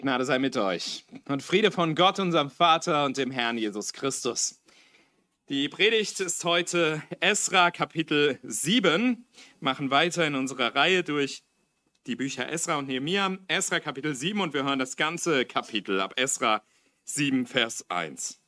Gnade sei mit euch und Friede von Gott, unserem Vater und dem Herrn Jesus Christus. Die Predigt ist heute Esra Kapitel 7. Wir machen weiter in unserer Reihe durch die Bücher Esra und Nehemia. Esra Kapitel 7 und wir hören das ganze Kapitel ab Esra 7, Vers 1.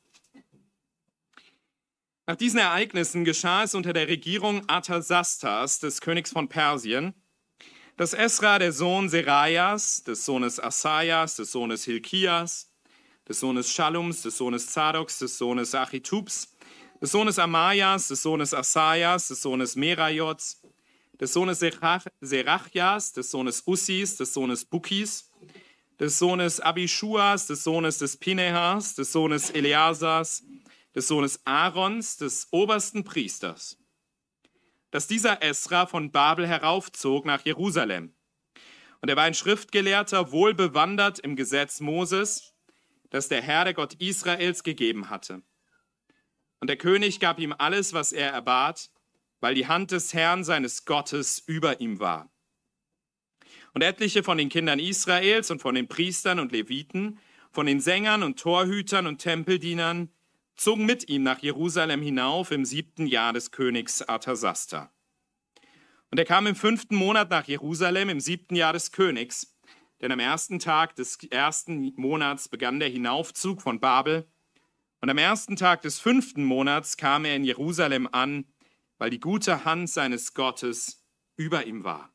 Nach diesen Ereignissen geschah es unter der Regierung Arthasastas, des Königs von Persien, dass Esra, der Sohn Serajas, des Sohnes Asajas, des Sohnes Hilkias, des Sohnes Schallums, des Sohnes Zadoks, des Sohnes Achitubs, des Sohnes Amajas, des Sohnes Asajas, des Sohnes Merajots, des Sohnes Serachjas, des Sohnes Ussis, des Sohnes Bukis, des Sohnes Abischuas, des Sohnes des Pinehas, des Sohnes Eleasars, des Sohnes Aarons, des obersten Priesters, dass dieser Esra von Babel heraufzog nach Jerusalem. Und er war ein Schriftgelehrter, wohlbewandert im Gesetz Moses, das der Herr, der Gott Israels, gegeben hatte. Und der König gab ihm alles, was er erbat, weil die Hand des Herrn seines Gottes über ihm war. Und etliche von den Kindern Israels und von den Priestern und Leviten, von den Sängern und Torhütern und Tempeldienern, zogen mit ihm nach Jerusalem hinauf im 7. Jahr des Königs Arthasasta. Und er kam im 5. Monat nach Jerusalem im 7. Jahr des Königs, denn am 1. Tag des 1. Monats begann der Hinaufzug von Babel, und am 1. Tag des 5. Monats kam er in Jerusalem an, weil die gute Hand seines Gottes über ihm war.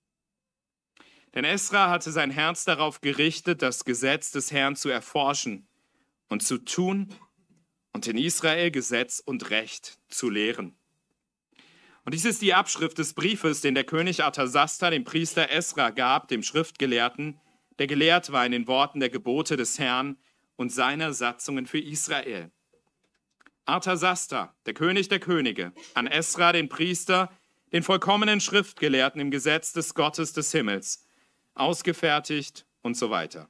Denn Esra hatte sein Herz darauf gerichtet, das Gesetz des Herrn zu erforschen und zu tun und in Israel Gesetz und Recht zu lehren. Und dies ist die Abschrift des Briefes, den der König Arthasasta dem Priester Esra gab, dem Schriftgelehrten, der gelehrt war in den Worten der Gebote des Herrn und seiner Satzungen für Israel. Arthasasta, der König der Könige, an Esra, den Priester, den vollkommenen Schriftgelehrten im Gesetz des Gottes des Himmels, ausgefertigt und so weiter.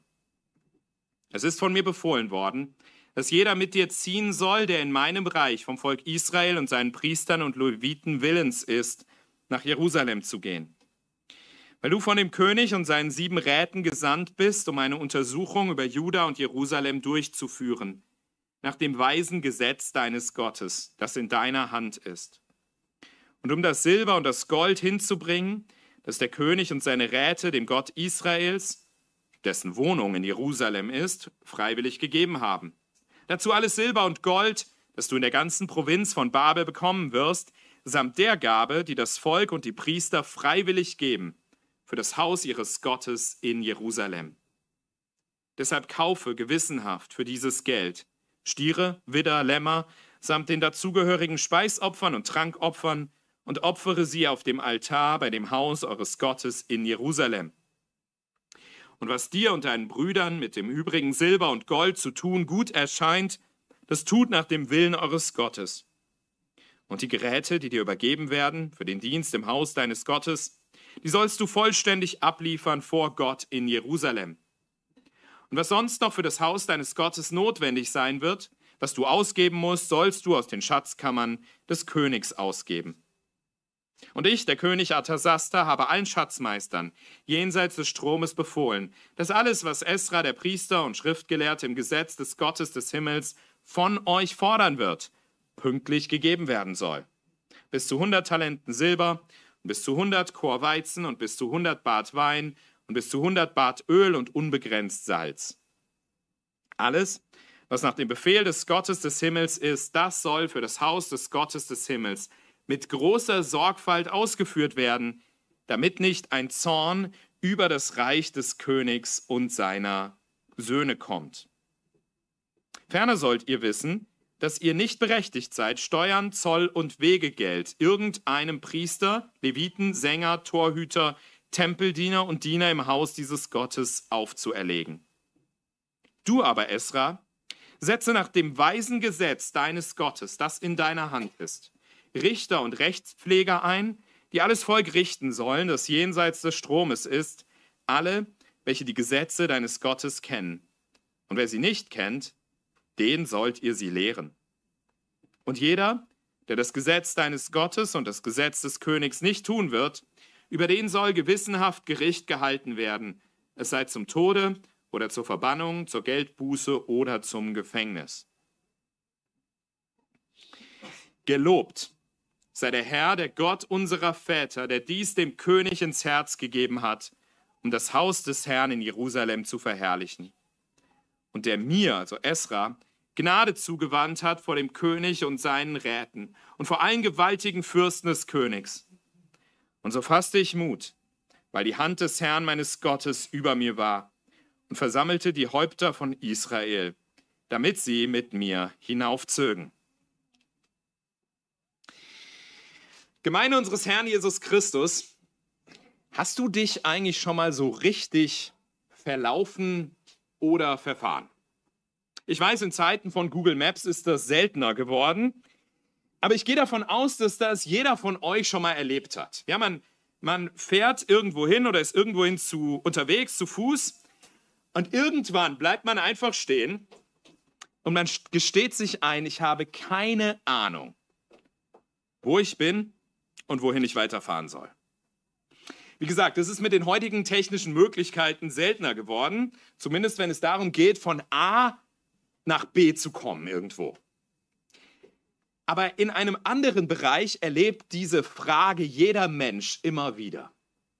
Es ist von mir befohlen worden, dass jeder mit dir ziehen soll, der in meinem Reich vom Volk Israel und seinen Priestern und Leviten willens ist, nach Jerusalem zu gehen. Weil du von dem König und seinen 7 Räten gesandt bist, um eine Untersuchung über Juda und Jerusalem durchzuführen, nach dem weisen Gesetz deines Gottes, das in deiner Hand ist. Und um das Silber und das Gold hinzubringen, das der König und seine Räte dem Gott Israels, dessen Wohnung in Jerusalem ist, freiwillig gegeben haben. Dazu alles Silber und Gold, das du in der ganzen Provinz von Babel bekommen wirst, samt der Gabe, die das Volk und die Priester freiwillig geben, für das Haus ihres Gottes in Jerusalem. Deshalb kaufe gewissenhaft für dieses Geld Stiere, Widder, Lämmer, samt den dazugehörigen Speisopfern und Trankopfern und opfere sie auf dem Altar bei dem Haus eures Gottes in Jerusalem. Und was dir und deinen Brüdern mit dem übrigen Silber und Gold zu tun gut erscheint, das tut nach dem Willen eures Gottes. Und die Geräte, die dir übergeben werden für den Dienst im Haus deines Gottes, die sollst du vollständig abliefern vor Gott in Jerusalem. Und was sonst noch für das Haus deines Gottes notwendig sein wird, was du ausgeben musst, sollst du aus den Schatzkammern des Königs ausgeben. Und ich, der König Arthasasta, habe allen Schatzmeistern jenseits des Stromes befohlen, dass alles, was Esra, der Priester und Schriftgelehrte im Gesetz des Gottes des Himmels von euch fordern wird, pünktlich gegeben werden soll. Bis zu 100 Talenten Silber und bis zu 100 Kor Weizen und bis zu 100 Bad Wein und bis zu 100 Bad Öl und unbegrenzt Salz. Alles, was nach dem Befehl des Gottes des Himmels ist, das soll für das Haus des Gottes des Himmels mit großer Sorgfalt ausgeführt werden, damit nicht ein Zorn über das Reich des Königs und seiner Söhne kommt. Ferner sollt ihr wissen, dass ihr nicht berechtigt seid, Steuern, Zoll und Wegegeld irgendeinem Priester, Leviten, Sänger, Torhüter, Tempeldiener und Diener im Haus dieses Gottes aufzuerlegen. Du aber, Esra, setze nach dem weisen Gesetz deines Gottes, das in deiner Hand ist, Richter und Rechtspfleger ein, die alles Volk richten sollen, das jenseits des Stromes ist, alle, welche die Gesetze deines Gottes kennen. Und wer sie nicht kennt, den sollt ihr sie lehren. Und jeder, der das Gesetz deines Gottes und das Gesetz des Königs nicht tun wird, über den soll gewissenhaft Gericht gehalten werden, es sei zum Tode oder zur Verbannung, zur Geldbuße oder zum Gefängnis. Gelobt sei der Herr, der Gott unserer Väter, der dies dem König ins Herz gegeben hat, um das Haus des Herrn in Jerusalem zu verherrlichen. Und der mir, also Esra, Gnade zugewandt hat vor dem König und seinen Räten und vor allen gewaltigen Fürsten des Königs. Und so fasste ich Mut, weil die Hand des Herrn meines Gottes über mir war, und versammelte die Häupter von Israel, damit sie mit mir hinaufzögen. Gemeinde unseres Herrn Jesus Christus, hast du dich eigentlich schon mal so richtig verlaufen oder verfahren? Ich weiß, in Zeiten von Google Maps ist das seltener geworden, aber ich gehe davon aus, dass das jeder von euch schon mal erlebt hat. Ja, man fährt irgendwo hin oder ist irgendwohin unterwegs zu Fuß und irgendwann bleibt man einfach stehen und man gesteht sich ein, ich habe keine Ahnung, wo ich bin und wohin ich weiterfahren soll. Wie gesagt, das ist mit den heutigen technischen Möglichkeiten seltener geworden, zumindest wenn es darum geht, von A nach B zu kommen irgendwo. Aber in einem anderen Bereich erlebt diese Frage jeder Mensch immer wieder.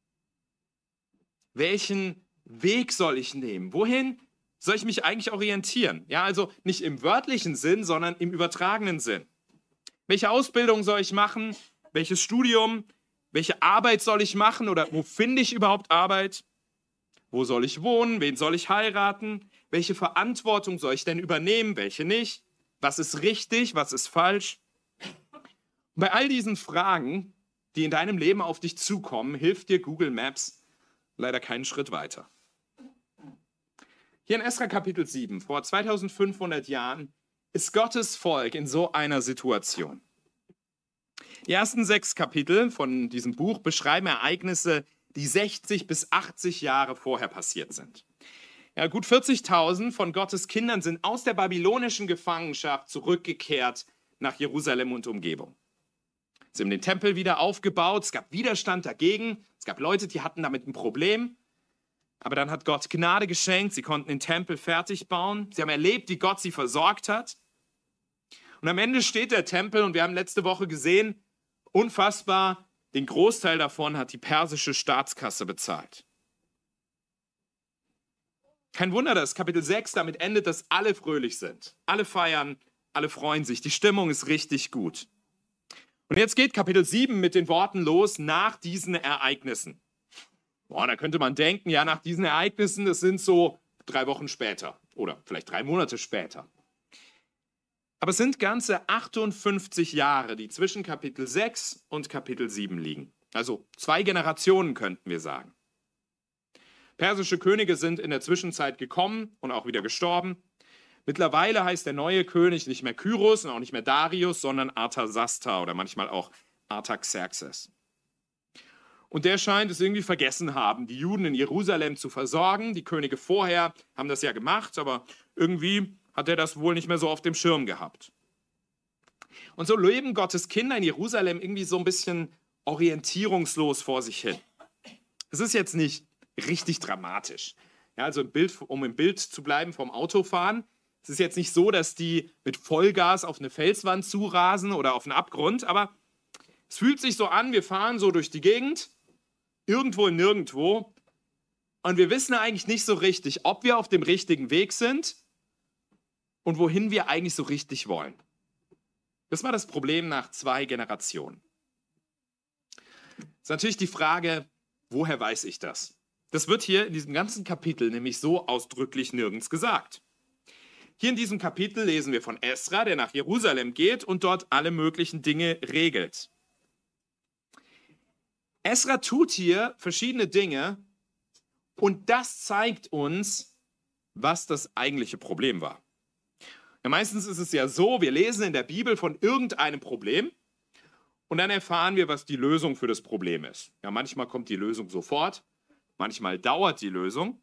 Welchen Weg soll ich nehmen? Wohin soll ich mich eigentlich orientieren? Ja, also nicht im wörtlichen Sinn, sondern im übertragenen Sinn. Welche Ausbildung soll ich machen? Welches Studium? Welche Arbeit soll ich machen oder wo finde ich überhaupt Arbeit? Wo soll ich wohnen? Wen soll ich heiraten? Welche Verantwortung soll ich denn übernehmen? Welche nicht? Was ist richtig? Was ist falsch? Und bei all diesen Fragen, die in deinem Leben auf dich zukommen, hilft dir Google Maps leider keinen Schritt weiter. Hier in Esra Kapitel 7, vor 2500 Jahren, ist Gottes Volk in so einer Situation. Die ersten 6 Kapitel von diesem Buch beschreiben Ereignisse, die 60 bis 80 Jahre vorher passiert sind. Ja, gut 40.000 von Gottes Kindern sind aus der babylonischen Gefangenschaft zurückgekehrt nach Jerusalem und Umgebung. Sie haben den Tempel wieder aufgebaut, es gab Widerstand dagegen, es gab Leute, die hatten damit ein Problem. Aber dann hat Gott Gnade geschenkt, sie konnten den Tempel fertig bauen, sie haben erlebt, wie Gott sie versorgt hat. Und am Ende steht der Tempel und wir haben letzte Woche gesehen, unfassbar, den Großteil davon hat die persische Staatskasse bezahlt. Kein Wunder, dass Kapitel 6 damit endet, dass alle fröhlich sind. Alle feiern, alle freuen sich. Die Stimmung ist richtig gut. Und jetzt geht Kapitel 7 mit den Worten los, nach diesen Ereignissen. Boah, da könnte man denken, ja, nach diesen Ereignissen, das sind so 3 Wochen später oder vielleicht 3 Monate später. Aber es sind ganze 58 Jahre, die zwischen Kapitel 6 und Kapitel 7 liegen. Also 2 Generationen könnten wir sagen. Persische Könige sind in der Zwischenzeit gekommen und auch wieder gestorben. Mittlerweile heißt der neue König nicht mehr Kyros und auch nicht mehr Darius, sondern Arthasasta oder manchmal auch Artaxerxes. Und der scheint es irgendwie vergessen haben, die Juden in Jerusalem zu versorgen. Die Könige vorher haben das ja gemacht, aber irgendwie hat er das wohl nicht mehr so auf dem Schirm gehabt. Und so leben Gottes Kinder in Jerusalem irgendwie so ein bisschen orientierungslos vor sich hin. Es ist jetzt nicht richtig dramatisch. Ja, also um im Bild zu bleiben vom Autofahren, es ist jetzt nicht so, dass die mit Vollgas auf eine Felswand zurasen oder auf einen Abgrund, aber es fühlt sich so an, wir fahren so durch die Gegend, irgendwo und nirgendwo, und wir wissen eigentlich nicht so richtig, ob wir auf dem richtigen Weg sind und wohin wir eigentlich so richtig wollen. Das war das Problem nach 2 Generationen. Das ist natürlich die Frage, woher weiß ich das? Das wird hier in diesem ganzen Kapitel nämlich so ausdrücklich nirgends gesagt. Hier in diesem Kapitel lesen wir von Esra, der nach Jerusalem geht und dort alle möglichen Dinge regelt. Esra tut hier verschiedene Dinge und das zeigt uns, was das eigentliche Problem war. Ja, meistens ist es ja so, wir lesen in der Bibel von irgendeinem Problem und dann erfahren wir, was die Lösung für das Problem ist. Ja, manchmal kommt die Lösung sofort, manchmal dauert die Lösung.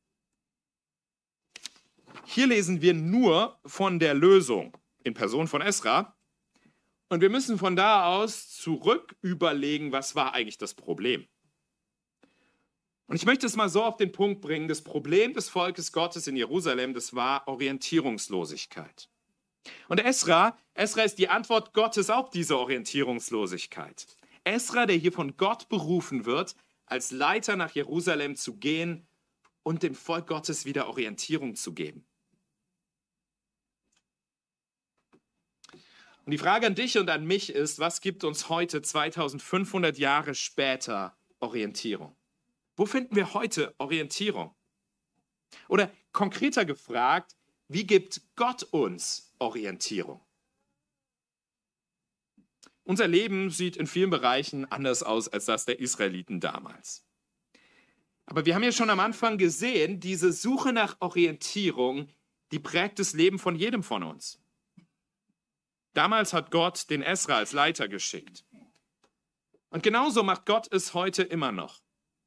Hier lesen wir nur von der Lösung in Person von Esra und wir müssen von da aus zurück überlegen, was war eigentlich das Problem. Und ich möchte es mal so auf den Punkt bringen, das Problem des Volkes Gottes in Jerusalem, das war Orientierungslosigkeit. Und Esra ist die Antwort Gottes auf diese Orientierungslosigkeit. Esra, der hier von Gott berufen wird, als Leiter nach Jerusalem zu gehen und dem Volk Gottes wieder Orientierung zu geben. Und die Frage an dich und an mich ist, was gibt uns heute, 2500 Jahre später, Orientierung? Wo finden wir heute Orientierung? Oder konkreter gefragt, wie gibt Gott uns Orientierung? Unser Leben sieht in vielen Bereichen anders aus als das der Israeliten damals. Aber wir haben ja schon am Anfang gesehen, diese Suche nach Orientierung, die prägt das Leben von jedem von uns. Damals hat Gott den Esra als Leiter geschickt. Und genauso macht Gott es heute immer noch.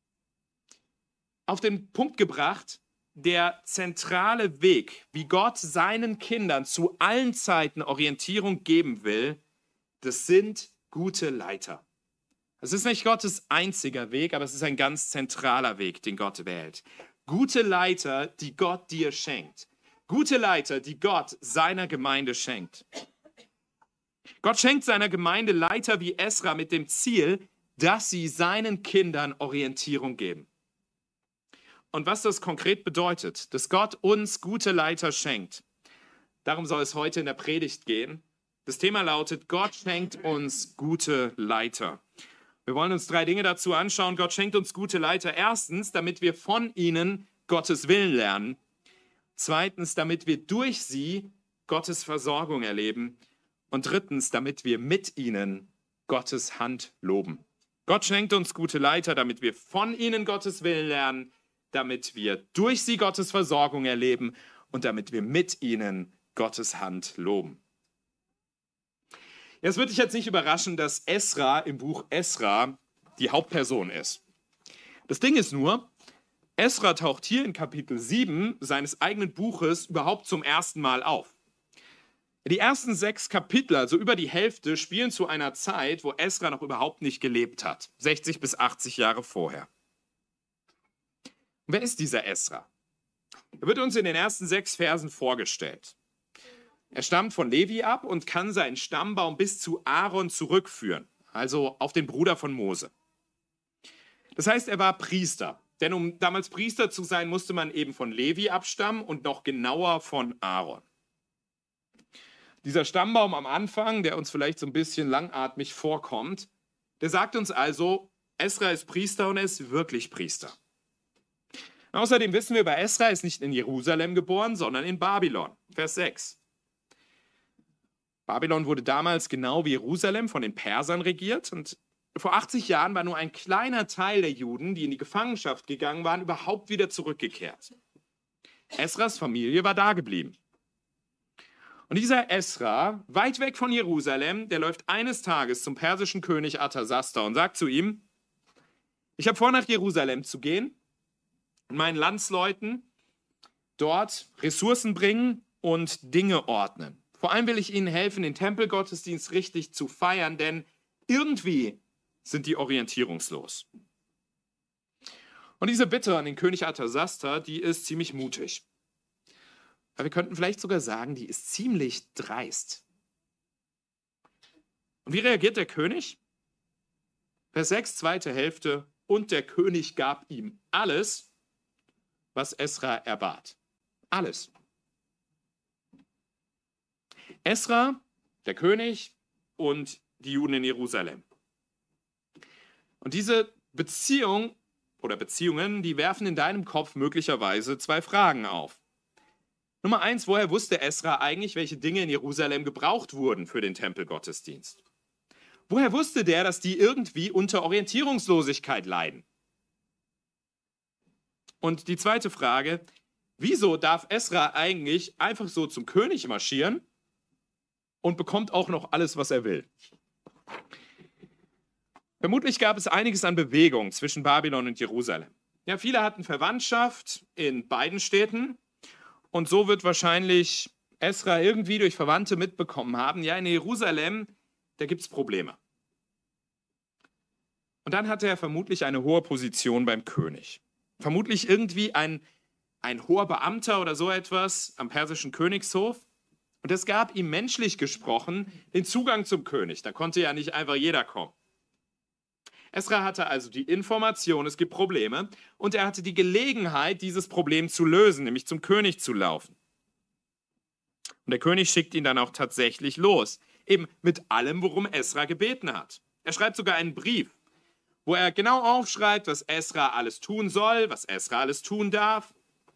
Auf den Punkt gebracht, der zentrale Weg, wie Gott seinen Kindern zu allen Zeiten Orientierung geben will, das sind gute Leiter. Es ist nicht Gottes einziger Weg, aber es ist ein ganz zentraler Weg, den Gott wählt. Gute Leiter, die Gott dir schenkt. Gute Leiter, die Gott seiner Gemeinde schenkt. Gott schenkt seiner Gemeinde Leiter wie Esra mit dem Ziel, dass sie seinen Kindern Orientierung geben. Und was das konkret bedeutet, dass Gott uns gute Leiter schenkt, darum soll es heute in der Predigt gehen. Das Thema lautet, Gott schenkt uns gute Leiter. Wir wollen uns 3 Dinge dazu anschauen. Gott schenkt uns gute Leiter. Erstens, damit wir von ihnen Gottes Willen lernen. Zweitens, damit wir durch sie Gottes Versorgung erleben. Und drittens, damit wir mit ihnen Gottes Hand loben. Gott schenkt uns gute Leiter, damit wir von ihnen Gottes Willen lernen, damit wir durch sie Gottes Versorgung erleben und damit wir mit ihnen Gottes Hand loben. Ja, es wird dich jetzt nicht überraschen, dass Esra im Buch Esra die Hauptperson ist. Das Ding ist nur, Esra taucht hier in Kapitel 7 seines eigenen Buches überhaupt zum ersten Mal auf. Die ersten 6 Kapitel, also über die Hälfte, spielen zu einer Zeit, wo Esra noch überhaupt nicht gelebt hat. 60 bis 80 Jahre vorher. Wer ist dieser Esra? Er wird uns in den ersten 6 Versen vorgestellt. Er stammt von Levi ab und kann seinen Stammbaum bis zu Aaron zurückführen, also auf den Bruder von Mose. Das heißt, er war Priester, denn um damals Priester zu sein, musste man eben von Levi abstammen und noch genauer von Aaron. Dieser Stammbaum am Anfang, der uns vielleicht so ein bisschen langatmig vorkommt, der sagt uns also, Esra ist Priester und er ist wirklich Priester. Außerdem wissen wir, bei Esra ist nicht in Jerusalem geboren, sondern in Babylon. Vers 6. Babylon wurde damals genau wie Jerusalem von den Persern regiert und vor 80 Jahren war nur ein kleiner Teil der Juden, die in die Gefangenschaft gegangen waren, überhaupt wieder zurückgekehrt. Esras Familie war da geblieben. Und dieser Esra, weit weg von Jerusalem, der läuft eines Tages zum persischen König Arthasasta und sagt zu ihm, ich habe vor, nach Jerusalem zu gehen und meinen Landsleuten dort Ressourcen bringen und Dinge ordnen. Vor allem will ich ihnen helfen, den Tempelgottesdienst richtig zu feiern, denn irgendwie sind die orientierungslos. Und diese Bitte an den König Arthasasta, die ist ziemlich mutig. Aber wir könnten vielleicht sogar sagen, die ist ziemlich dreist. Und wie reagiert der König? Vers 6, zweite Hälfte. Und der König gab ihm alles, was Esra erbat. Alles. Esra, der König und die Juden in Jerusalem. Und diese Beziehung oder Beziehungen, die werfen in deinem Kopf möglicherweise 2 Fragen auf. Nummer 1, woher wusste Esra eigentlich, welche Dinge in Jerusalem gebraucht wurden für den Tempelgottesdienst? Woher wusste der, dass die irgendwie unter Orientierungslosigkeit leiden? Und die zweite Frage, wieso darf Esra eigentlich einfach so zum König marschieren und bekommt auch noch alles, was er will? Vermutlich gab es einiges an Bewegung zwischen Babylon und Jerusalem. Ja, viele hatten Verwandtschaft in beiden Städten und so wird wahrscheinlich Esra irgendwie durch Verwandte mitbekommen haben, ja, in Jerusalem, da gibt es Probleme. Und dann hatte er vermutlich eine hohe Position beim König. Vermutlich irgendwie ein hoher Beamter oder so etwas am persischen Königshof. Und es gab ihm menschlich gesprochen den Zugang zum König. Da konnte ja nicht einfach jeder kommen. Esra hatte also die Information, es gibt Probleme, und er hatte die Gelegenheit, dieses Problem zu lösen, nämlich zum König zu laufen. Und der König schickt ihn dann auch tatsächlich los, eben mit allem, worum Esra gebeten hat. Er schreibt sogar einen Brief, wo er genau aufschreibt, was Esra alles tun soll, was Esra alles tun darf.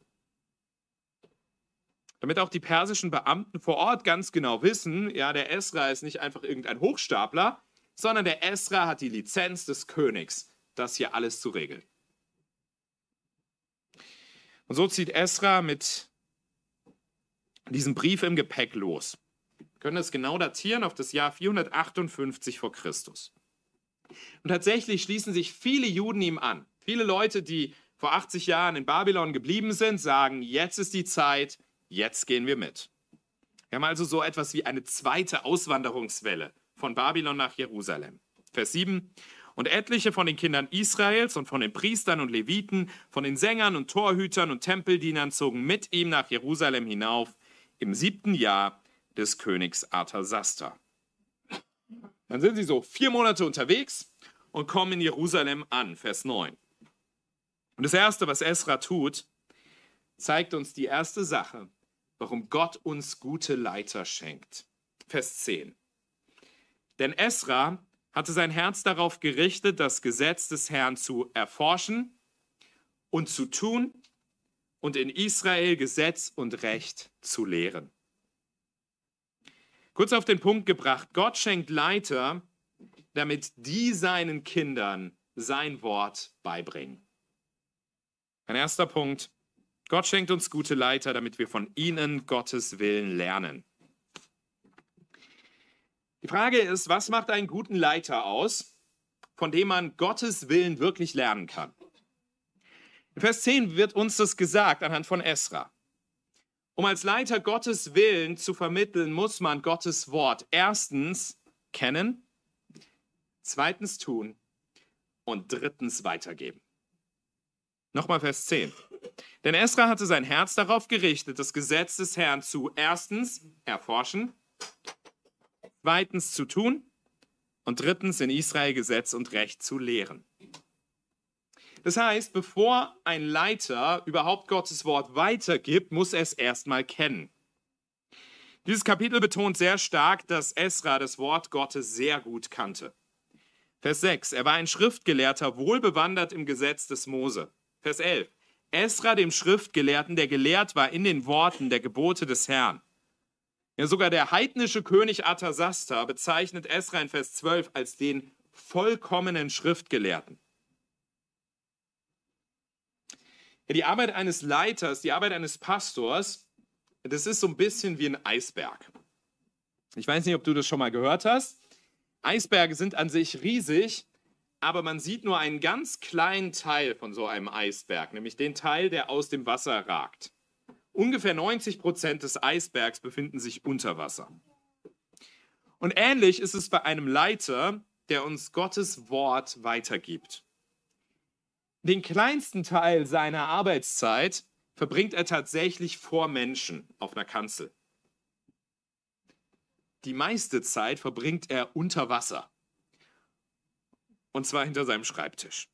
Damit auch die persischen Beamten vor Ort ganz genau wissen, ja, der Esra ist nicht einfach irgendein Hochstapler, sondern der Esra hat die Lizenz des Königs, das hier alles zu regeln. Und so zieht Esra mit diesem Brief im Gepäck los. Wir können das genau datieren auf das Jahr 458 vor Christus. Und tatsächlich schließen sich viele Juden ihm an. Viele Leute, die vor 80 Jahren in Babylon geblieben sind, sagen, jetzt ist die Zeit, jetzt gehen wir mit. Wir haben also so etwas wie eine zweite Auswanderungswelle von Babylon nach Jerusalem. Vers 7. Und etliche von den Kindern Israels und von den Priestern und Leviten, von den Sängern und Torhütern und Tempeldienern zogen mit ihm nach Jerusalem hinauf im 7. Jahr des Königs Artasasta. Dann sind sie so 4 Monate unterwegs und kommen in Jerusalem an, Vers 9. Und das Erste, was Esra tut, zeigt uns die erste Sache, warum Gott uns gute Leiter schenkt. Vers 10. Denn Esra hatte sein Herz darauf gerichtet, das Gesetz des Herrn zu erforschen und zu tun und in Israel Gesetz und Recht zu lehren. Kurz auf den Punkt gebracht, Gott schenkt Leiter, damit die seinen Kindern sein Wort beibringen. Ein erster Punkt, Gott schenkt uns gute Leiter, damit wir von ihnen Gottes Willen lernen. Die Frage ist, was macht einen guten Leiter aus, von dem man Gottes Willen wirklich lernen kann? In Vers 10 wird uns das gesagt anhand von Esra. Um als Leiter Gottes Willen zu vermitteln, muss man Gottes Wort erstens kennen, zweitens tun und drittens weitergeben. Nochmal Vers 10. Denn Esra hatte sein Herz darauf gerichtet, das Gesetz des Herrn zu erstens erforschen, zweitens zu tun und drittens in Israel Gesetz und Recht zu lehren. Das heißt, bevor ein Leiter überhaupt Gottes Wort weitergibt, muss er es erstmal kennen. Dieses Kapitel betont sehr stark, dass Esra das Wort Gottes sehr gut kannte. Vers 6. Er war ein Schriftgelehrter, wohlbewandert im Gesetz des Mose. Vers 11. Esra, dem Schriftgelehrten, der gelehrt war in den Worten der Gebote des Herrn. Ja, sogar der heidnische König Artasasta bezeichnet Esra in Vers 12 als den vollkommenen Schriftgelehrten. Ja, die Arbeit eines Leiters, die Arbeit eines Pastors, das ist so ein bisschen wie ein Eisberg. Ich weiß nicht, ob du das schon mal gehört hast. Eisberge sind an sich riesig, aber man sieht nur einen ganz kleinen Teil von so einem Eisberg, nämlich den Teil, der aus dem Wasser ragt. Ungefähr 90% des Eisbergs befinden sich unter Wasser. Und ähnlich ist es bei einem Leiter, der uns Gottes Wort weitergibt. Den kleinsten Teil seiner Arbeitszeit verbringt er tatsächlich vor Menschen auf einer Kanzel. Die meiste Zeit verbringt er unter Wasser. Und zwar hinter seinem Schreibtisch.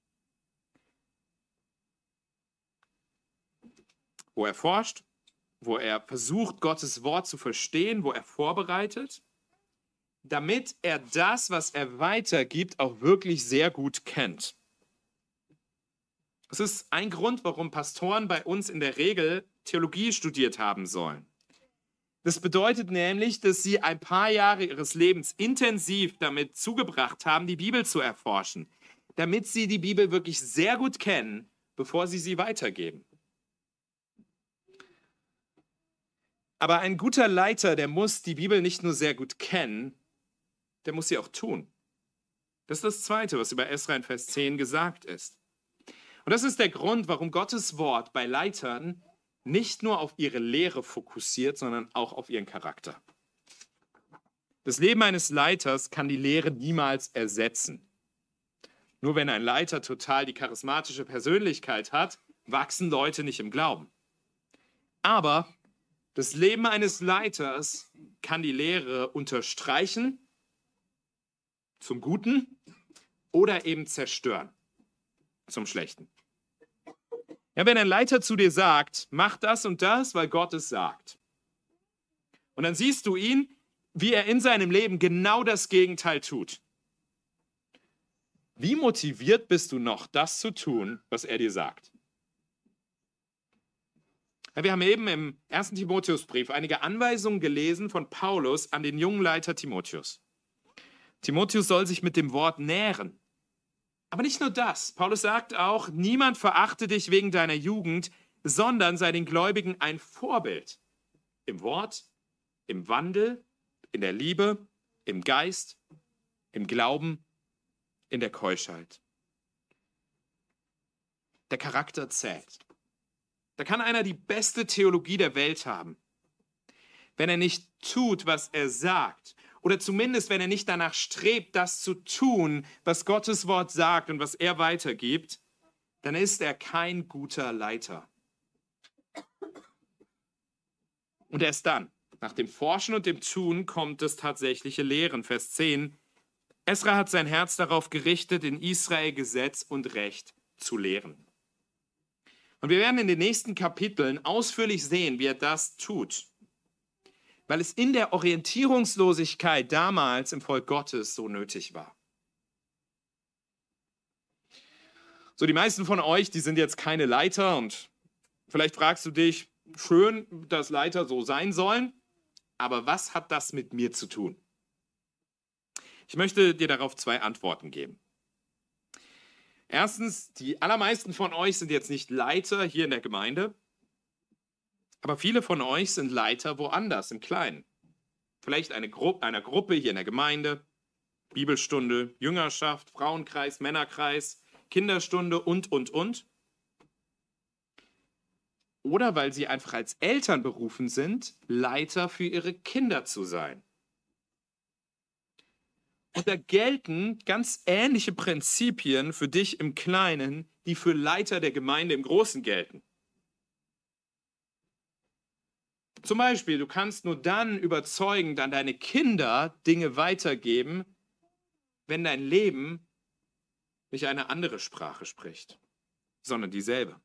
Wo er forscht, wo er versucht, Gottes Wort zu verstehen, wo er vorbereitet, damit er das, was er weitergibt, auch wirklich sehr gut kennt. Das ist ein Grund, warum Pastoren bei uns in der Regel Theologie studiert haben sollen. Das bedeutet nämlich, dass sie ein paar Jahre ihres Lebens intensiv damit zugebracht haben, die Bibel zu erforschen, damit sie die Bibel wirklich sehr gut kennen, bevor sie sie weitergeben. Aber ein guter Leiter, der muss die Bibel nicht nur sehr gut kennen, der muss sie auch tun. Das ist das Zweite, was über Esra in Vers 10 gesagt ist. Und das ist der Grund, warum Gottes Wort bei Leitern nicht nur auf ihre Lehre fokussiert, sondern auch auf ihren Charakter. Das Leben eines Leiters kann die Lehre niemals ersetzen. Nur wenn ein Leiter total die charismatische Persönlichkeit hat, wachsen Leute nicht im Glauben. Aber das Leben eines Leiters kann die Lehre unterstreichen, zum Guten, oder eben zerstören, zum Schlechten. Ja, wenn ein Leiter zu dir sagt, mach das und das, weil Gott es sagt. Und dann siehst du ihn, wie er in seinem Leben genau das Gegenteil tut. Wie motiviert bist du noch, das zu tun, was er dir sagt? Ja, wir haben eben im 1. Timotheusbrief einige Anweisungen gelesen von Paulus an den jungen Leiter Timotheus. Timotheus soll sich mit dem Wort nähren. Aber nicht nur das. Paulus sagt auch, niemand verachte dich wegen deiner Jugend, sondern sei den Gläubigen ein Vorbild. Im Wort, im Wandel, in der Liebe, im Geist, im Glauben, in der Keuschheit. Der Charakter zählt. Da kann einer die beste Theologie der Welt haben. Wenn er nicht tut, was er sagt, oder zumindest, wenn er nicht danach strebt, das zu tun, was Gottes Wort sagt und was er weitergibt, dann ist er kein guter Leiter. Und erst dann, nach dem Forschen und dem Tun, kommt das tatsächliche Lehren. Vers 10. Esra hat sein Herz darauf gerichtet, in Israel Gesetz und Recht zu lehren. Und wir werden in den nächsten Kapiteln ausführlich sehen, wie er das tut. Weil es in der Orientierungslosigkeit damals im Volk Gottes so nötig war. So, die meisten von euch, die sind jetzt keine Leiter und vielleicht fragst du dich, schön, dass Leiter so sein sollen, aber was hat das mit mir zu tun? Ich möchte dir darauf 2 Antworten geben. Erstens, die allermeisten von euch sind jetzt nicht Leiter hier in der Gemeinde, aber viele von euch sind Leiter woanders, im Kleinen. Vielleicht einer Gruppe hier in der Gemeinde, Bibelstunde, Jüngerschaft, Frauenkreis, Männerkreis, Kinderstunde und. Oder weil sie einfach als Eltern berufen sind, Leiter für ihre Kinder zu sein. Und da gelten ganz ähnliche Prinzipien für dich im Kleinen, die für Leiter der Gemeinde im Großen gelten. Zum Beispiel, du kannst nur dann überzeugend an deine Kinder Dinge weitergeben, wenn dein Leben nicht eine andere Sprache spricht, sondern dieselbe.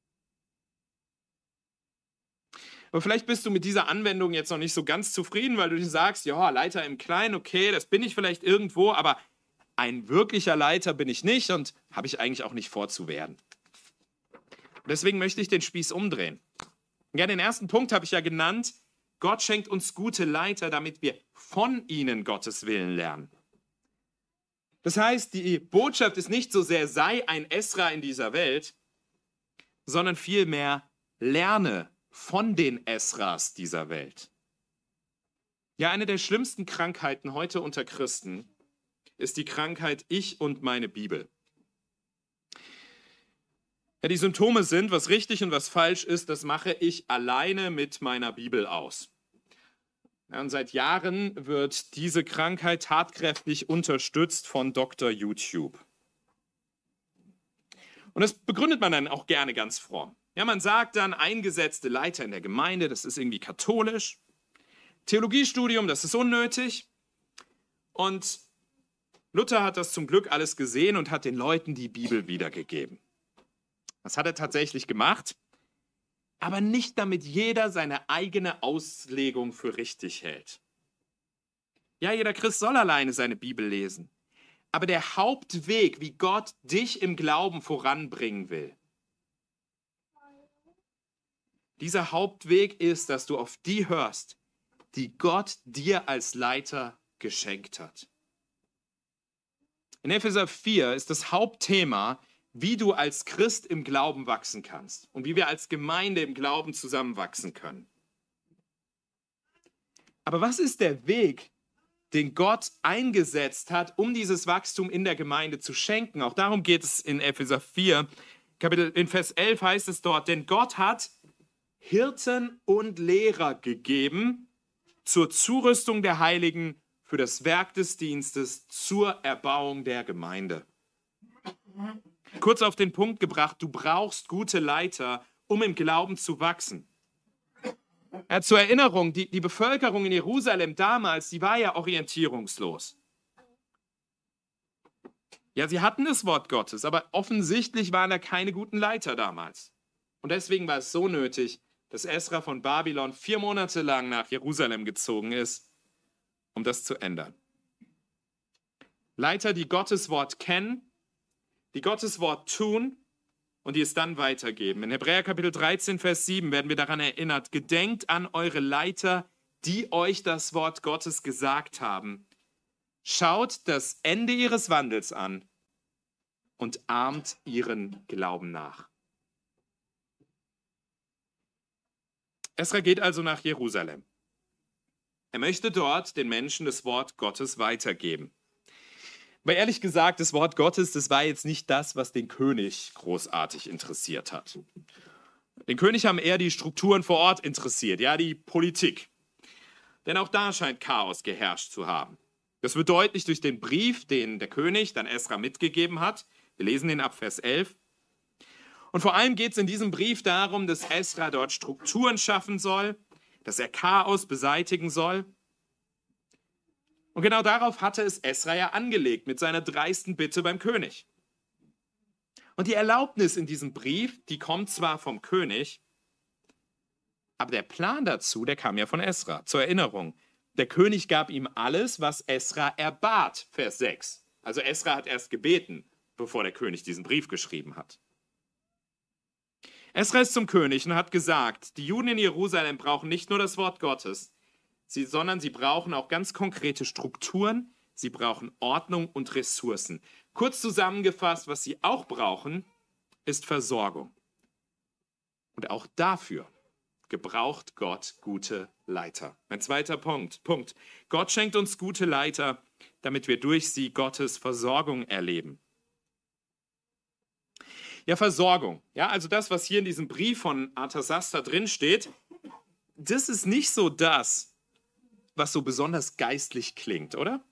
Aber vielleicht bist du mit dieser Anwendung jetzt noch nicht so ganz zufrieden, weil du dir sagst, ja, Leiter im Kleinen, okay, das bin ich vielleicht irgendwo, aber ein wirklicher Leiter bin ich nicht und habe ich eigentlich auch nicht vor zu werden. Und deswegen möchte ich den Spieß umdrehen. Ja, den ersten Punkt habe ich ja genannt, Gott schenkt uns gute Leiter, damit wir von ihnen Gottes Willen lernen. Das heißt, die Botschaft ist nicht so sehr, sei ein Esra in dieser Welt, sondern vielmehr lerne von den Esras dieser Welt. Ja, eine der schlimmsten Krankheiten heute unter Christen ist die Krankheit Ich und meine Bibel. Ja, die Symptome sind, was richtig und was falsch ist, das mache ich alleine mit meiner Bibel aus. Ja, und seit Jahren wird diese Krankheit tatkräftig unterstützt von Dr. YouTube. Und das begründet man dann auch gerne ganz fromm. Ja, man sagt dann, eingesetzte Leiter in der Gemeinde, das ist irgendwie katholisch. Theologiestudium, das ist unnötig. Und Luther hat das zum Glück alles gesehen und hat den Leuten die Bibel wiedergegeben. Das hat er tatsächlich gemacht, aber nicht damit jeder seine eigene Auslegung für richtig hält. Ja, jeder Christ soll alleine seine Bibel lesen. Aber der Hauptweg, wie Gott dich im Glauben voranbringen will, dieser Hauptweg ist, dass du auf die hörst, die Gott dir als Leiter geschenkt hat. In Epheser 4 ist das Hauptthema, wie du als Christ im Glauben wachsen kannst und wie wir als Gemeinde im Glauben zusammenwachsen können. Aber was ist der Weg, den Gott eingesetzt hat, um dieses Wachstum in der Gemeinde zu schenken? Auch darum geht es in Epheser 4, in Vers 11 heißt es dort, denn Gott hat Hirten und Lehrer gegeben zur Zurüstung der Heiligen für das Werk des Dienstes, zur Erbauung der Gemeinde. Kurz auf den Punkt gebracht, du brauchst gute Leiter, um im Glauben zu wachsen. Ja, zur Erinnerung, die Bevölkerung in Jerusalem damals, die war ja orientierungslos. Ja, sie hatten das Wort Gottes, aber offensichtlich waren da keine guten Leiter damals. Und deswegen war es so nötig, dass Esra von Babylon 4 Monate lang nach Jerusalem gezogen ist, um das zu ändern. Leiter, die Gottes Wort kennen, die Gottes Wort tun und die es dann weitergeben. In Hebräer Kapitel 13, Vers 7 werden wir daran erinnert, gedenkt an eure Leiter, die euch das Wort Gottes gesagt haben. Schaut das Ende ihres Wandels an und ahmt ihren Glauben nach. Esra geht also nach Jerusalem. Er möchte dort den Menschen das Wort Gottes weitergeben. Aber ehrlich gesagt, das Wort Gottes, das war jetzt nicht das, was den König großartig interessiert hat. Den König haben eher die Strukturen vor Ort interessiert, ja, die Politik. Denn auch da scheint Chaos geherrscht zu haben. Das wird deutlich durch den Brief, den der König dann Esra mitgegeben hat. Wir lesen den ab Vers 11. Und vor allem geht es in diesem Brief darum, dass Esra dort Strukturen schaffen soll, dass er Chaos beseitigen soll. Und genau darauf hatte es Esra ja angelegt mit seiner dreisten Bitte beim König. Und die Erlaubnis in diesem Brief, die kommt zwar vom König, aber der Plan dazu, der kam ja von Esra. Zur Erinnerung, der König gab ihm alles, was Esra erbat, Vers 6. Also Esra hat erst gebeten, bevor der König diesen Brief geschrieben hat. Esra ist zum König und hat gesagt, die Juden in Jerusalem brauchen nicht nur das Wort Gottes, sondern sie brauchen auch ganz konkrete Strukturen, sie brauchen Ordnung und Ressourcen. Kurz zusammengefasst, was sie auch brauchen, ist Versorgung. Und auch dafür gebraucht Gott gute Leiter. Mein zweiter Punkt. Gott schenkt uns gute Leiter, damit wir durch sie Gottes Versorgung erleben. Ja, Versorgung. Ja, also das, was hier in diesem Brief von Arthasasta drin steht, das ist nicht so das, was so besonders geistlich klingt, oder?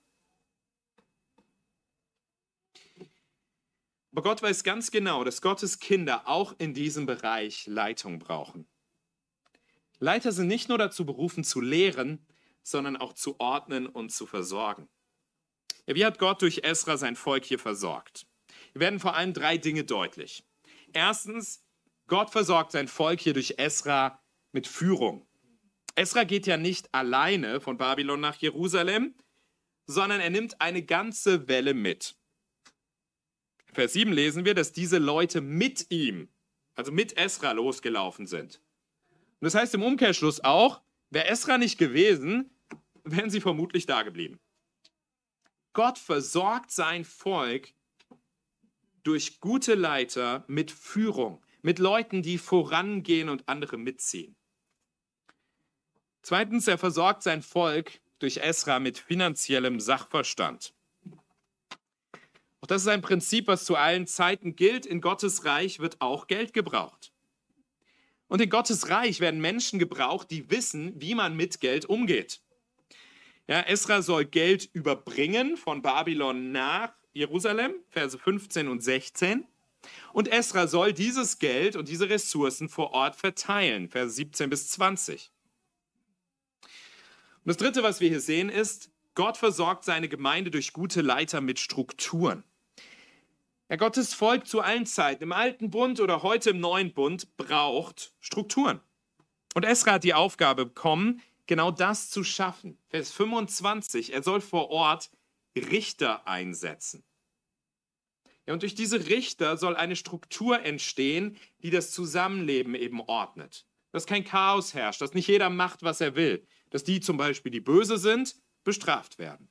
Aber Gott weiß ganz genau, dass Gottes Kinder auch in diesem Bereich Leitung brauchen. Leiter sind nicht nur dazu berufen, zu lehren, sondern auch zu ordnen und zu versorgen. Ja, wie hat Gott durch Esra sein Volk hier versorgt? Hier werden vor allem 3 Dinge deutlich. Erstens, Gott versorgt sein Volk hier durch Esra mit Führung. Esra geht ja nicht alleine von Babylon nach Jerusalem, sondern er nimmt eine ganze Welle mit. In Vers 7 lesen wir, dass diese Leute mit ihm, also mit Esra, losgelaufen sind. Und das heißt im Umkehrschluss auch, wäre Esra nicht gewesen, wären sie vermutlich da geblieben. Gott versorgt sein Volk durch gute Leiter mit Führung, mit Leuten, die vorangehen und andere mitziehen. Zweitens, er versorgt sein Volk durch Esra mit finanziellem Sachverstand. Auch das ist ein Prinzip, was zu allen Zeiten gilt. In Gottes Reich wird auch Geld gebraucht. Und in Gottes Reich werden Menschen gebraucht, die wissen, wie man mit Geld umgeht. Ja, Esra soll Geld überbringen von Babylon nach Jerusalem, Verse 15 und 16. Und Esra soll dieses Geld und diese Ressourcen vor Ort verteilen, Verse 17 bis 20. Und das Dritte, was wir hier sehen, ist, Gott versorgt seine Gemeinde durch gute Leiter mit Strukturen. Ja, Gottes Volk zu allen Zeiten, im Alten Bund oder heute im Neuen Bund, braucht Strukturen. Und Esra hat die Aufgabe bekommen, genau das zu schaffen. Vers 25, er soll vor Ort Richter einsetzen. Ja, und durch diese Richter soll eine Struktur entstehen, die das Zusammenleben eben ordnet. Dass kein Chaos herrscht, dass nicht jeder macht, was er will. Dass die zum Beispiel, die böse sind, bestraft werden.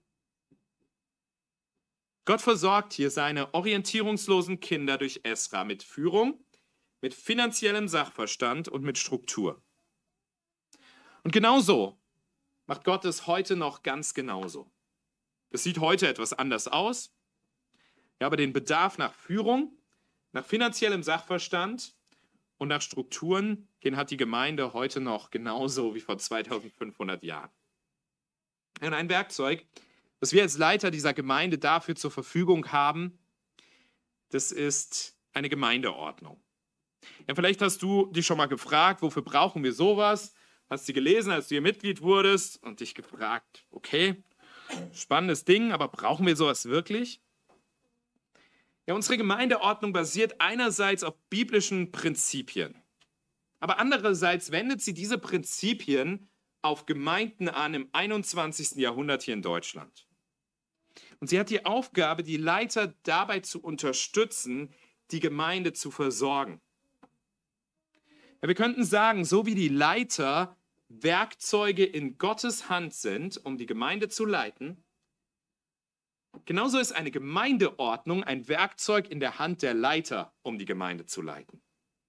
Gott versorgt hier seine orientierungslosen Kinder durch Esra mit Führung, mit finanziellem Sachverstand und mit Struktur. Und genauso macht Gott es heute noch ganz genauso. Es sieht heute etwas anders aus, ja, aber den Bedarf nach Führung, nach finanziellem Sachverstand und nach Strukturen, den hat die Gemeinde heute noch genauso wie vor 2500 Jahren. Und ein Werkzeug, das wir als Leiter dieser Gemeinde dafür zur Verfügung haben, das ist eine Gemeindeordnung. Ja, vielleicht hast du dich schon mal gefragt, wofür brauchen wir sowas? Hast du gelesen, als du hier Mitglied wurdest und dich gefragt, okay, spannendes Ding, aber brauchen wir sowas wirklich? Ja, unsere Gemeindeordnung basiert einerseits auf biblischen Prinzipien, aber andererseits wendet sie diese Prinzipien auf Gemeinden an im 21. Jahrhundert hier in Deutschland. Und sie hat die Aufgabe, die Leiter dabei zu unterstützen, die Gemeinde zu versorgen. Ja, wir könnten sagen, so wie die Leiter Werkzeuge in Gottes Hand sind, um die Gemeinde zu leiten, genauso ist eine Gemeindeordnung ein Werkzeug in der Hand der Leiter, um die Gemeinde zu leiten.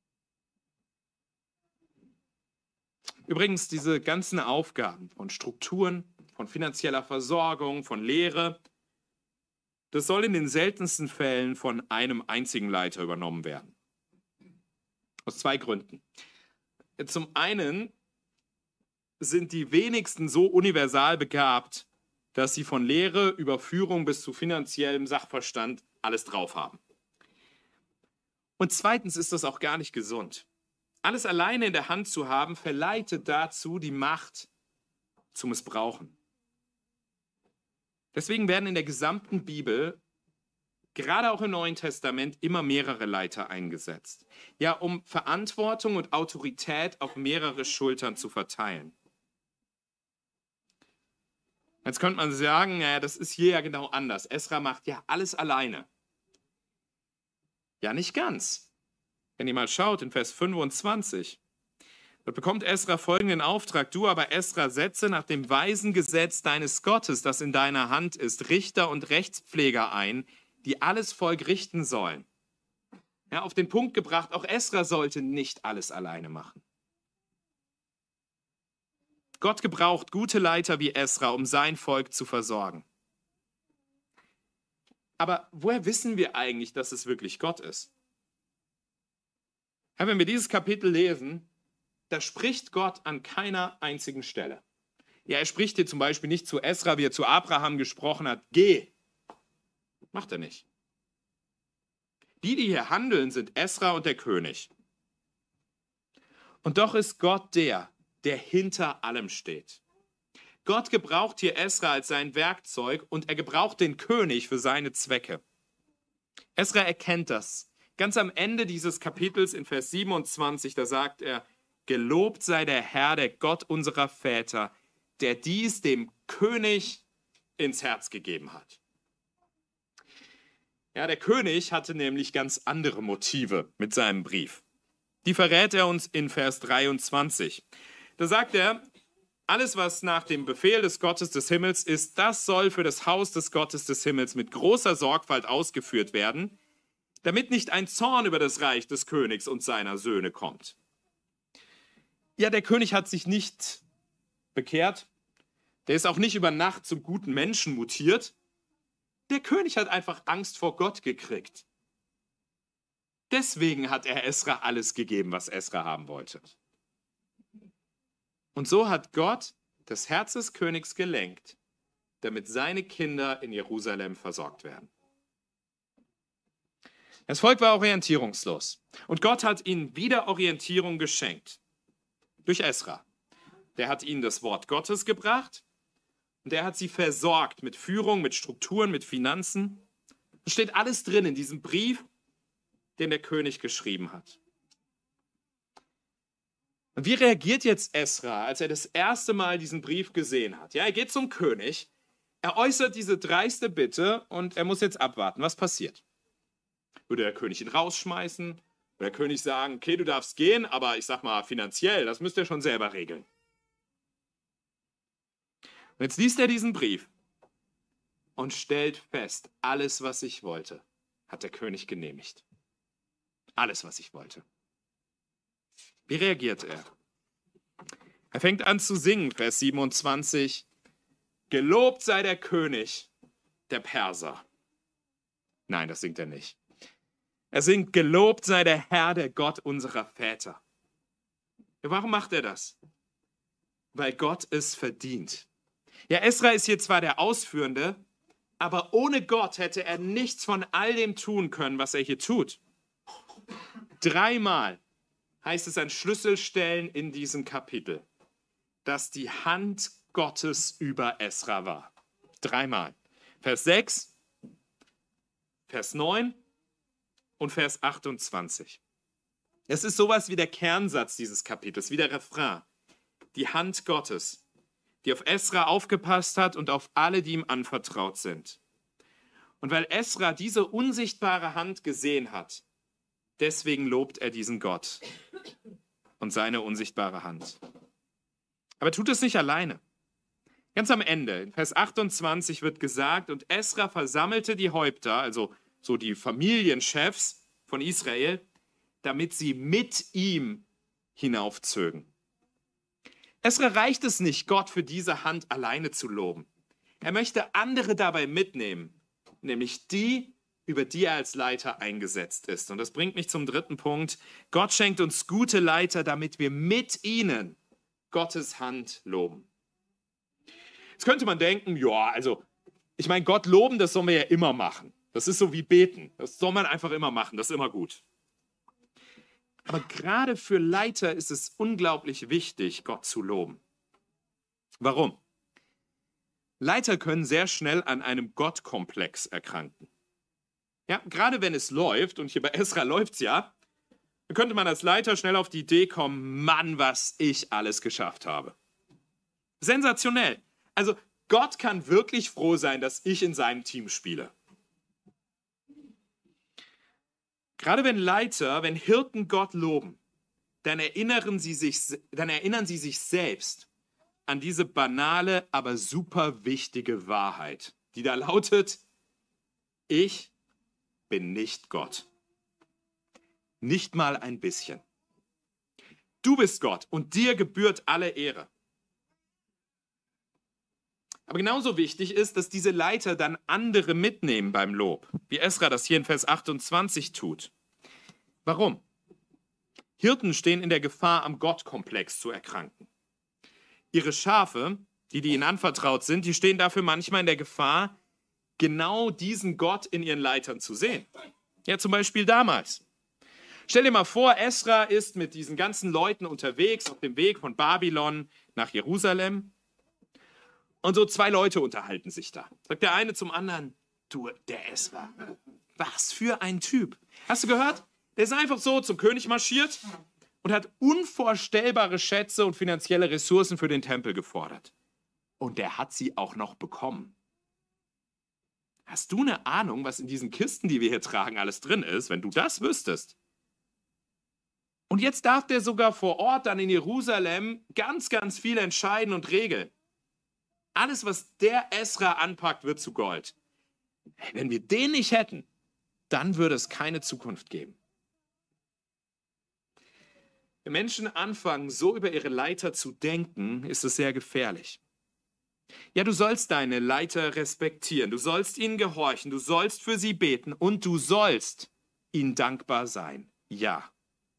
Übrigens, diese ganzen Aufgaben von Strukturen, von finanzieller Versorgung, von Lehre, das soll in den seltensten Fällen von einem einzigen Leiter übernommen werden. Aus zwei Gründen. Zum einen sind die wenigsten so universal begabt, dass sie von Lehre über Führung bis zu finanziellem Sachverstand alles drauf haben. Und zweitens ist das auch gar nicht gesund. Alles alleine in der Hand zu haben, verleitet dazu, die Macht zu missbrauchen. Deswegen werden in der gesamten Bibel, gerade auch im Neuen Testament, immer mehrere Leiter eingesetzt. Ja, um Verantwortung und Autorität auf mehrere Schultern zu verteilen. Jetzt könnte man sagen, naja, das ist hier ja genau anders. Esra macht ja alles alleine. Ja, nicht ganz. Wenn ihr mal schaut in Vers 25, dort bekommt Esra folgenden Auftrag: Du aber, Esra, setze nach dem weisen Gesetz deines Gottes, das in deiner Hand ist, Richter und Rechtspfleger ein, die alles Volk richten sollen. Ja, auf den Punkt gebracht, auch Esra sollte nicht alles alleine machen. Gott gebraucht gute Leiter wie Esra, um sein Volk zu versorgen. Aber woher wissen wir eigentlich, dass es wirklich Gott ist? Ja, wenn wir dieses Kapitel lesen, da spricht Gott an keiner einzigen Stelle. Ja, er spricht hier zum Beispiel nicht zu Esra, wie er zu Abraham gesprochen hat: Geh. Macht er nicht. Die hier handeln, sind Esra und der König. Und doch ist Gott der hinter allem steht. Gott gebraucht hier Esra als sein Werkzeug und er gebraucht den König für seine Zwecke. Esra erkennt das. Ganz am Ende dieses Kapitels in Vers 27, da sagt er: Gelobt sei der Herr, der Gott unserer Väter, der dies dem König ins Herz gegeben hat. Ja, der König hatte nämlich ganz andere Motive mit seinem Brief. Die verrät er uns in Vers 23. Da sagt er: Alles, was nach dem Befehl des Gottes des Himmels ist, das soll für das Haus des Gottes des Himmels mit großer Sorgfalt ausgeführt werden, damit nicht ein Zorn über das Reich des Königs und seiner Söhne kommt. Ja, der König hat sich nicht bekehrt. Der ist auch nicht über Nacht zum guten Menschen mutiert. Der König hat einfach Angst vor Gott gekriegt. Deswegen hat er Esra alles gegeben, was Esra haben wollte. Und so hat Gott das Herz des Königs gelenkt, damit seine Kinder in Jerusalem versorgt werden. Das Volk war orientierungslos und Gott hat ihnen wieder Orientierung geschenkt. Durch Esra. Der hat ihnen das Wort Gottes gebracht und er hat sie versorgt mit Führung, mit Strukturen, mit Finanzen. Es steht alles drin in diesem Brief, den der König geschrieben hat. Und wie reagiert jetzt Esra, als er das erste Mal diesen Brief gesehen hat? Ja, er geht zum König, er äußert diese dreiste Bitte und er muss jetzt abwarten, was passiert. Würde der König ihn rausschmeißen? Würde der König sagen, okay, du darfst gehen, aber ich sag mal finanziell, das müsst ihr schon selber regeln. Und jetzt liest er diesen Brief und stellt fest, alles, was ich wollte, hat der König genehmigt. Alles, was ich wollte. Wie reagiert er? Er fängt an zu singen, Vers 27. Gelobt sei der König der Perser. Nein, das singt er nicht. Er singt, gelobt sei der Herr, der Gott unserer Väter. Ja, warum macht er das? Weil Gott es verdient. Ja, Esra ist hier zwar der Ausführende, aber ohne Gott hätte er nichts von all dem tun können, was er hier tut. 3-mal heißt es an Schlüsselstellen in diesem Kapitel, dass die Hand Gottes über Esra war. 3-mal. Vers 6, Vers 9 und Vers 28. Es ist sowas wie der Kernsatz dieses Kapitels, wie der Refrain. Die Hand Gottes, die auf Esra aufgepasst hat und auf alle, die ihm anvertraut sind. Und weil Esra diese unsichtbare Hand gesehen hat, deswegen lobt er diesen Gott und seine unsichtbare Hand. Aber er tut es nicht alleine. Ganz am Ende, in Vers 28 wird gesagt, und Esra versammelte die Häupter, also so die Familienchefs von Israel, damit sie mit ihm hinaufzögen. Esra reicht es nicht, Gott für diese Hand alleine zu loben. Er möchte andere dabei mitnehmen, nämlich die, über die er als Leiter eingesetzt ist. Und das bringt mich zum 3. Punkt. Gott schenkt uns gute Leiter, damit wir mit ihnen Gottes Hand loben. Jetzt könnte man denken, ja, also, ich meine, Gott loben, das soll man ja immer machen. Das ist so wie beten. Das soll man einfach immer machen, das ist immer gut. Aber gerade für Leiter ist es unglaublich wichtig, Gott zu loben. Warum? Leiter können sehr schnell an einem Gottkomplex erkranken. Ja, gerade wenn es läuft, und hier bei Esra läuft es ja, dann könnte man als Leiter schnell auf die Idee kommen, Mann, was ich alles geschafft habe. Sensationell. Also Gott kann wirklich froh sein, dass ich in seinem Team spiele. Gerade wenn Hirten Gott loben, dann erinnern sie sich selbst an diese banale, aber super wichtige Wahrheit, die da lautet, ich bin nicht Gott. Nicht mal ein bisschen. Du bist Gott und dir gebührt alle Ehre. Aber genauso wichtig ist, dass diese Leiter dann andere mitnehmen beim Lob, wie Esra das hier in Vers 28 tut. Warum? Hirten stehen in der Gefahr, am Gottkomplex zu erkranken. Ihre Schafe, die ihnen anvertraut sind, die stehen dafür manchmal in der Gefahr, genau diesen Gott in ihren Leitern zu sehen. Ja, zum Beispiel damals. Stell dir mal vor, Esra ist mit diesen ganzen Leuten unterwegs auf dem Weg von Babylon nach Jerusalem. Und so 2 Leute unterhalten sich da. Sagt der eine zum anderen, du, der Esra, was für ein Typ. Hast du gehört? Der ist einfach so zum König marschiert und hat unvorstellbare Schätze und finanzielle Ressourcen für den Tempel gefordert. Und der hat sie auch noch bekommen. Hast du eine Ahnung, was in diesen Kisten, die wir hier tragen, alles drin ist, wenn du das wüsstest? Und jetzt darf der sogar vor Ort dann in Jerusalem ganz, ganz viel entscheiden und regeln. Alles, was der Esra anpackt, wird zu Gold. Wenn wir den nicht hätten, dann würde es keine Zukunft geben. Wenn Menschen anfangen, so über ihre Leiter zu denken, ist es sehr gefährlich. Ja, du sollst deine Leiter respektieren, du sollst ihnen gehorchen, du sollst für sie beten und du sollst ihnen dankbar sein. Ja.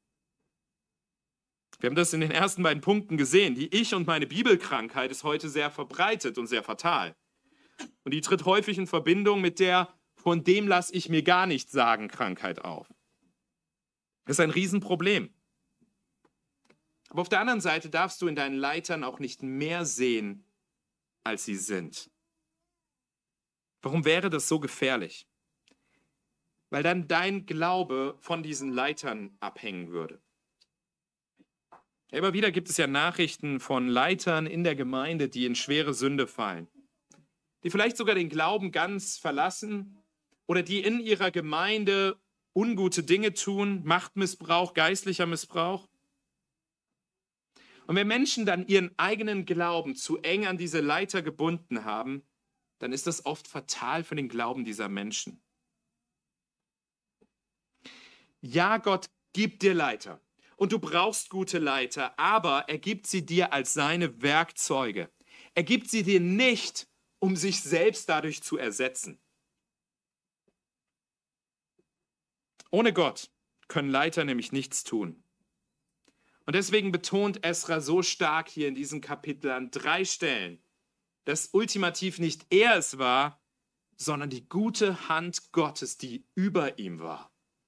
Wir haben das in den ersten beiden Punkten gesehen. Die Ich- und meine Bibelkrankheit ist heute sehr verbreitet und sehr fatal. Und die tritt häufig in Verbindung mit der von dem lasse ich mir gar nichts sagen Krankheit auf. Das ist ein Riesenproblem. Aber auf der anderen Seite darfst du in deinen Leitern auch nicht mehr sehen, als sie sind. Warum wäre das so gefährlich? Weil dann dein Glaube von diesen Leitern abhängen würde. Ja, immer wieder gibt es ja Nachrichten von Leitern in der Gemeinde, die in schwere Sünde fallen. Die vielleicht sogar den Glauben ganz verlassen oder die in ihrer Gemeinde ungute Dinge tun, Machtmissbrauch, geistlicher Missbrauch. Und wenn Menschen dann ihren eigenen Glauben zu eng an diese Leiter gebunden haben, dann ist das oft fatal für den Glauben dieser Menschen. Ja, Gott gibt dir Leiter. Und du brauchst gute Leiter, aber er gibt sie dir als seine Werkzeuge. Er gibt sie dir nicht, um sich selbst dadurch zu ersetzen. Ohne Gott können Leiter nämlich nichts tun. Und deswegen betont Esra so stark hier in diesem Kapitel an 3 Stellen, dass ultimativ nicht er es war, sondern die gute Hand Gottes, die über ihm war.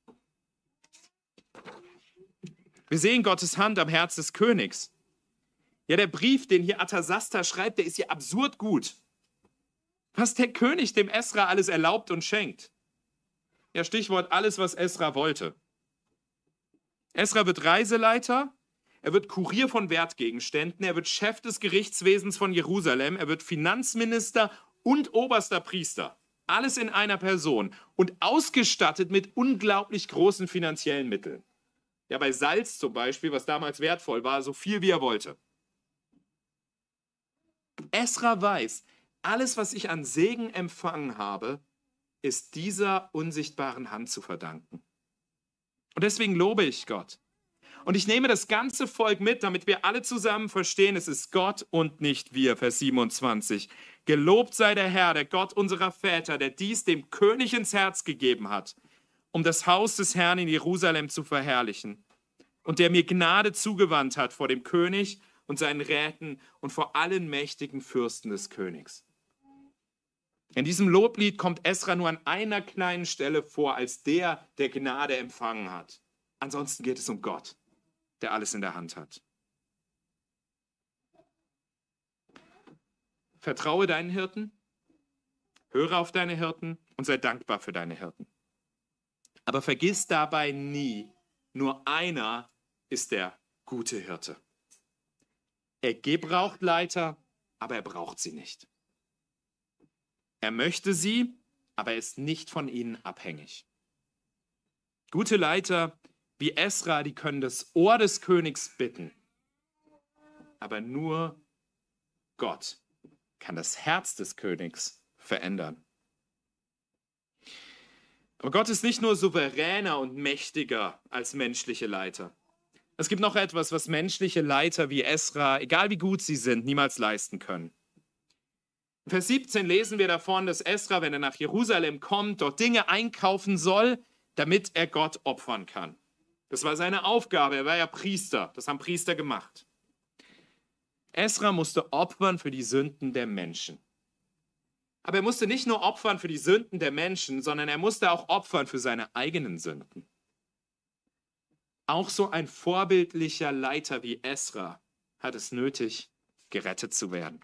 Wir sehen Gottes Hand am Herz des Königs. Ja, der Brief, den hier Arthasasta schreibt, der ist ja absurd gut. Was der König dem Esra alles erlaubt und schenkt. Ja, Stichwort alles, was Esra wollte. Esra wird Reiseleiter, er wird Kurier von Wertgegenständen, er wird Chef des Gerichtswesens von Jerusalem, er wird Finanzminister und oberster Priester. Alles in einer Person und ausgestattet mit unglaublich großen finanziellen Mitteln. Ja, bei Salz zum Beispiel, was damals wertvoll war, so viel wie er wollte. Esra weiß, alles, was ich an Segen empfangen habe, ist dieser unsichtbaren Hand zu verdanken. Und deswegen lobe ich Gott. Und ich nehme das ganze Volk mit, damit wir alle zusammen verstehen, es ist Gott und nicht wir. Vers 27. Gelobt sei der Herr, der Gott unserer Väter, der dies dem König ins Herz gegeben hat, um das Haus des Herrn in Jerusalem zu verherrlichen. Und der mir Gnade zugewandt hat vor dem König und seinen Räten und vor allen mächtigen Fürsten des Königs. In diesem Loblied kommt Esra nur an einer kleinen Stelle vor, als der Gnade empfangen hat. Ansonsten geht es um Gott, der alles in der Hand hat. Vertraue deinen Hirten, höre auf deine Hirten und sei dankbar für deine Hirten. Aber vergiss dabei nie, nur einer ist der gute Hirte. Er gebraucht Leiter, aber er braucht sie nicht. Er möchte sie, aber er ist nicht von ihnen abhängig. Gute Leiter wie Esra, die können das Ohr des Königs bitten. Aber nur Gott kann das Herz des Königs verändern. Aber Gott ist nicht nur souveräner und mächtiger als menschliche Leiter. Es gibt noch etwas, was menschliche Leiter wie Esra, egal wie gut sie sind, niemals leisten können. In Vers 17 lesen wir davon, dass Esra, wenn er nach Jerusalem kommt, dort Dinge einkaufen soll, damit er Gott opfern kann. Das war seine Aufgabe, er war ja Priester, das haben Priester gemacht. Esra musste opfern für die Sünden der Menschen. Aber er musste nicht nur opfern für die Sünden der Menschen, sondern er musste auch opfern für seine eigenen Sünden. Auch so ein vorbildlicher Leiter wie Esra hat es nötig, gerettet zu werden.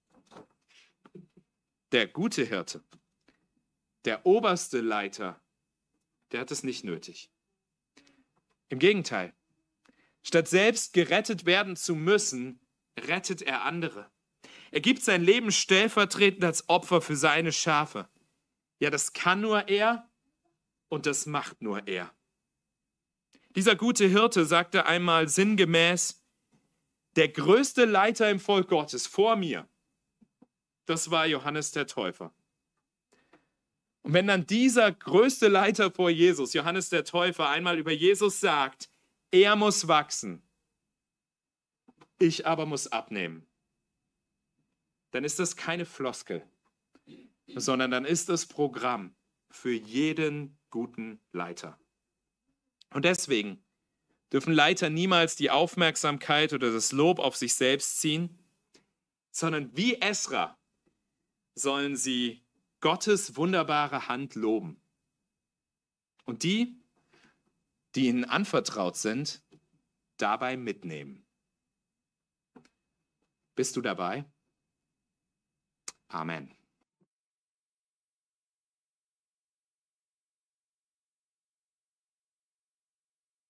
Der gute Hirte, der oberste Leiter, der hat es nicht nötig. Im Gegenteil, statt selbst gerettet werden zu müssen, rettet er andere. Er gibt sein Leben stellvertretend als Opfer für seine Schafe. Ja, das kann nur er und das macht nur er. Dieser gute Hirte sagte einmal sinngemäß, der größte Leiter im Volk Gottes vor mir, das war Johannes der Täufer. Und wenn dann dieser größte Leiter vor Jesus, Johannes der Täufer, einmal über Jesus sagt, er muss wachsen, ich aber muss abnehmen, dann ist das keine Floskel, sondern dann ist das Programm für jeden guten Leiter. Und deswegen dürfen Leiter niemals die Aufmerksamkeit oder das Lob auf sich selbst ziehen, sondern wie Esra sollen sie Gottes wunderbare Hand loben. Und die ihnen anvertraut sind, dabei mitnehmen. Bist du dabei? Amen.